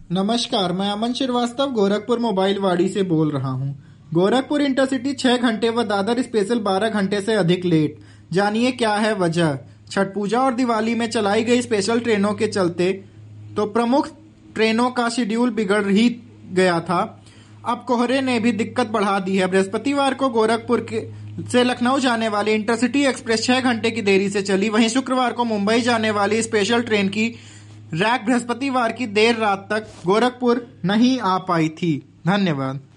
नमस्कार, मैं अमन श्रीवास्तव गोरखपुर मोबाइल वाड़ी से बोल रहा हूँ। गोरखपुर इंटरसिटी 6 घंटे व दादर स्पेशल 12 घंटे से अधिक लेट। जानिए क्या है वजह। छठ पूजा और दिवाली में चलाई गई स्पेशल ट्रेनों के चलते तो प्रमुख ट्रेनों का शेड्यूल बिगड़ ही गया था। अब कोहरे ने भी दिक्कत बढ़ा दी है। बृहस्पतिवार को गोरखपुर से लखनऊ जाने वाली इंटरसिटी एक्सप्रेस 6 घंटे की देरी से चली। वहीं शुक्रवार को मुंबई जाने वाली स्पेशल ट्रेन की रैक बृहस्पतिवार की देर रात तक गोरखपुर नहीं आ पाई थी। धन्यवाद।